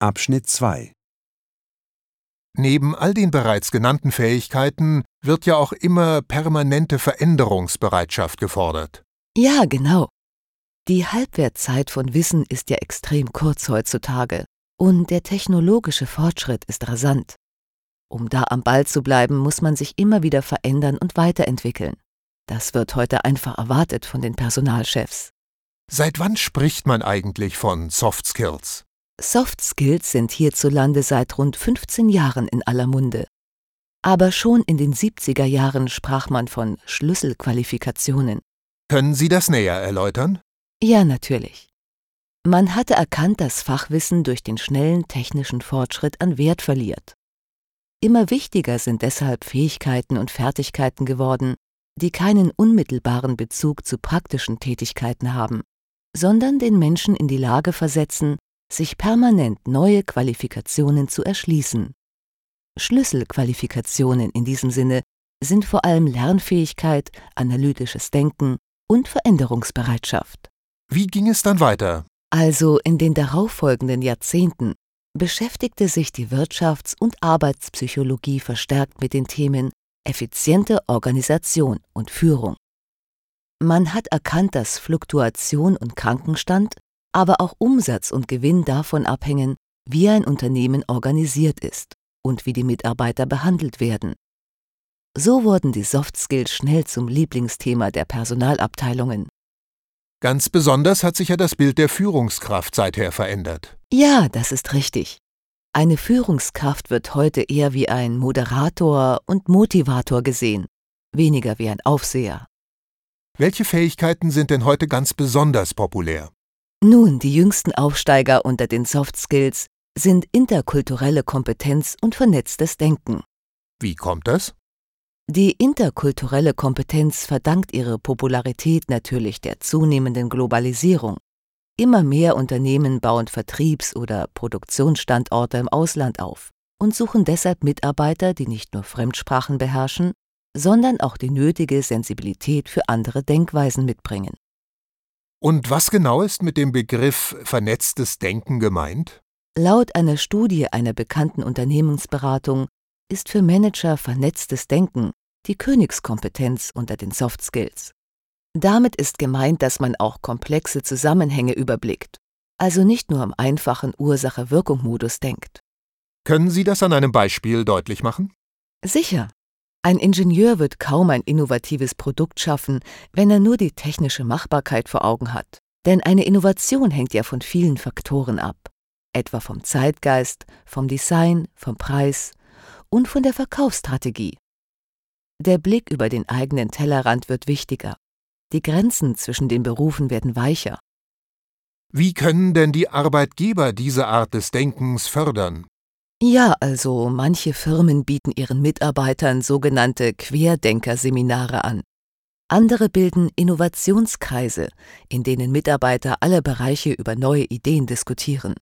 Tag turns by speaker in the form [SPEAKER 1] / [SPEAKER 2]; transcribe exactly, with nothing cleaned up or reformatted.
[SPEAKER 1] Abschnitt zwei.
[SPEAKER 2] Neben all den bereits genannten Fähigkeiten wird ja auch immer permanente Veränderungsbereitschaft gefordert.
[SPEAKER 3] Ja, genau. Die Halbwertzeit von Wissen ist ja extrem kurz heutzutage und der technologische Fortschritt ist rasant. Um da am Ball zu bleiben, muss man sich immer wieder verändern und weiterentwickeln. Das wird heute einfach erwartet von den Personalchefs.
[SPEAKER 2] Seit wann spricht man eigentlich von Soft Skills?
[SPEAKER 3] Soft Skills sind hierzulande seit rund fünfzehn Jahren in aller Munde. Aber schon in den siebziger Jahren sprach man von Schlüsselqualifikationen.
[SPEAKER 2] Können Sie das näher erläutern?
[SPEAKER 3] Ja, natürlich. Man hatte erkannt, dass Fachwissen durch den schnellen technischen Fortschritt an Wert verliert. Immer wichtiger sind deshalb Fähigkeiten und Fertigkeiten geworden, die keinen unmittelbaren Bezug zu praktischen Tätigkeiten haben, sondern den Menschen in die Lage versetzen, sich permanent neue Qualifikationen zu erschließen. Schlüsselqualifikationen in diesem Sinne sind vor allem Lernfähigkeit, analytisches Denken und Veränderungsbereitschaft.
[SPEAKER 2] Wie ging es dann weiter?
[SPEAKER 3] Also in den darauffolgenden Jahrzehnten beschäftigte sich die Wirtschafts- und Arbeitspsychologie verstärkt mit den Themen effiziente Organisation und Führung. Man hat erkannt, dass Fluktuation und Krankenstand, aber auch Umsatz und Gewinn davon abhängen, wie ein Unternehmen organisiert ist und wie die Mitarbeiter behandelt werden. So wurden die Soft Skills schnell zum Lieblingsthema der Personalabteilungen.
[SPEAKER 2] Ganz besonders hat sich ja das Bild der Führungskraft seither verändert.
[SPEAKER 3] Ja, das ist richtig. Eine Führungskraft wird heute eher wie ein Moderator und Motivator gesehen, weniger wie ein Aufseher.
[SPEAKER 2] Welche Fähigkeiten sind denn heute ganz besonders populär?
[SPEAKER 3] Nun, die jüngsten Aufsteiger unter den Soft Skills sind interkulturelle Kompetenz und vernetztes Denken.
[SPEAKER 2] Wie kommt das?
[SPEAKER 3] Die interkulturelle Kompetenz verdankt ihre Popularität natürlich der zunehmenden Globalisierung. Immer mehr Unternehmen bauen Vertriebs- oder Produktionsstandorte im Ausland auf und suchen deshalb Mitarbeiter, die nicht nur Fremdsprachen beherrschen, sondern auch die nötige Sensibilität für andere Denkweisen mitbringen.
[SPEAKER 2] Und was genau ist mit dem Begriff vernetztes Denken gemeint?
[SPEAKER 3] Laut einer Studie einer bekannten Unternehmensberatung ist für Manager vernetztes Denken die Königskompetenz unter den Soft Skills. Damit ist gemeint, dass man auch komplexe Zusammenhänge überblickt, also nicht nur im einfachen Ursache-Wirkung-Modus denkt.
[SPEAKER 2] Können Sie das an einem Beispiel deutlich machen?
[SPEAKER 3] Sicher. Ein Ingenieur wird kaum ein innovatives Produkt schaffen, wenn er nur die technische Machbarkeit vor Augen hat. Denn eine Innovation hängt ja von vielen Faktoren ab, etwa vom Zeitgeist, vom Design, vom Preis und von der Verkaufsstrategie. Der Blick über den eigenen Tellerrand wird wichtiger. Die Grenzen zwischen den Berufen werden weicher.
[SPEAKER 2] Wie können denn die Arbeitgeber diese Art des Denkens fördern?
[SPEAKER 3] Ja, also manche Firmen bieten ihren Mitarbeitern sogenannte Querdenker-Seminare an. Andere bilden Innovationskreise, in denen Mitarbeiter aller Bereiche über neue Ideen diskutieren.